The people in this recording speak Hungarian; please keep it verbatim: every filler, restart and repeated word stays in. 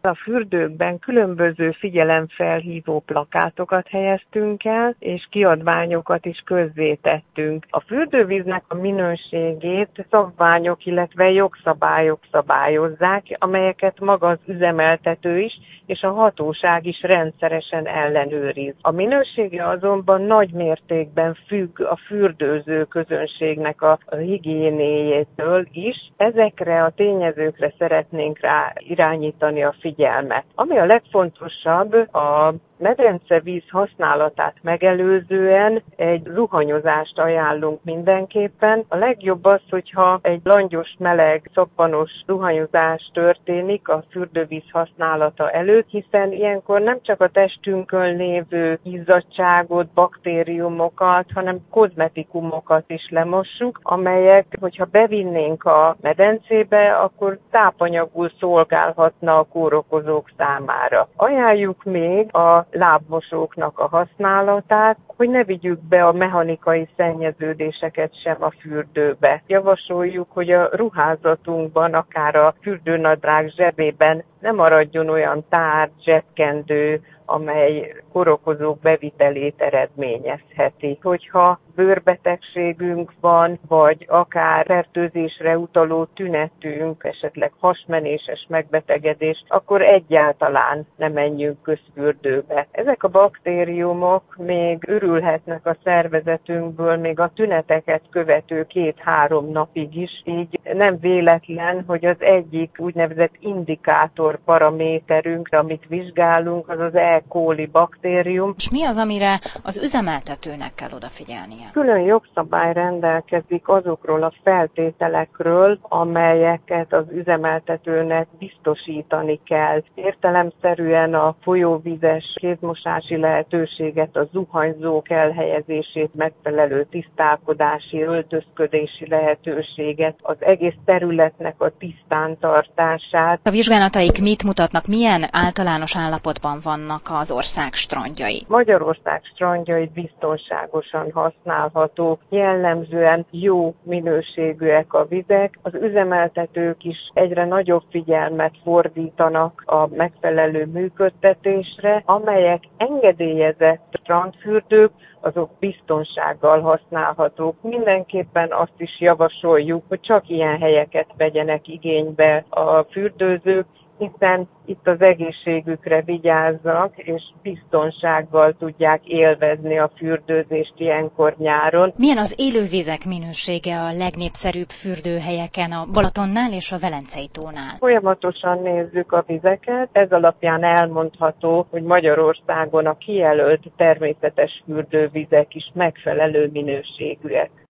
A fürdőkben különböző figyelemfelhívó plakátokat helyeztünk el, és kiadványokat is közzétettünk. A fürdővíznek a minőségét szabványok, illetve jogszabályok szabályozzák, amelyeket maga az üzemeltető is, és a hatóság is rendszeresen ellenőriz. A minősége azonban nagy mértékben függ a fürdőző közönségnek a higiénéjétől is. Ezekre a tényezőkre szeretnénk rá irányítani a figyelmet. Ami a legfontosabb, a medencevíz használatát megelőzően egy zuhanyozást ajánlunk mindenképpen. A legjobb az, hogyha egy langyos, meleg, szappanos zuhanyozás történik a fürdővíz használata előtt, hiszen ilyenkor nem csak a testünkön lévő izzadtságot, baktériumokat, hanem kozmetikumokat is lemossuk, amelyek, hogyha bevinnénk a medencébe, akkor tápanyagul szolgálhatna a kórokozók számára. Ajánljuk még a lábmosóknak a használatát, hogy ne vigyük be a mechanikai szennyeződéseket sem a fürdőbe. Javasoljuk, hogy a ruházatunkban, akár a fürdőnadrág zsebében ne maradjon olyan tárgy, zsebkendő, amely kórokozók bevitelét eredményezheti. Hogyha bőrbetegségünk van, vagy akár fertőzésre utaló tünetünk, esetleg hasmenéses megbetegedés, akkor egyáltalán ne menjünk közfürdőbe. Ezek a baktériumok még ürülhetnek a szervezetünkből még a tüneteket követő két-három napig is, így nem véletlen, hogy az egyik úgynevezett indikátor paraméterünk, amit vizsgálunk, az az E. coli baktérium. És mi az, amire az üzemeltetőnek kell odafigyelnie? Külön jogszabály rendelkezik azokról a feltételekről, amelyeket az üzemeltetőnek biztosítani kell. Értelemszerűen a folyóvizes kézmosási lehetőséget, a zuhanyzók elhelyezését, megfelelő tisztálkodási, öltözködési lehetőséget, az egész területnek a tisztántartását. A vizsgálataik mit mutatnak? Milyen általános állapotban vannak az ország strandjai? Magyarország strandjai biztonságosan használhatók, jellemzően jó minőségűek a vizek. Az üzemeltetők is egyre nagyobb figyelmet fordítanak a megfelelő működtetésre, amelyek engedélyezett strandfürdők, azok biztonsággal használhatók. Mindenképpen azt is javasoljuk, hogy csak ilyen helyeket vegyenek igénybe a fürdőzők, hiszen itt az egészségükre vigyáznak, és biztonsággal tudják élvezni a fürdőzést ilyenkor nyáron. Milyen az élővizek minősége a legnépszerűbb fürdőhelyeken, a Balatonnál és a Velencei tónál? Folyamatosan nézzük a vizeket, ez alapján elmondható, hogy Magyarországon a kijelölt természetes fürdővizek is megfelelő minőségűek.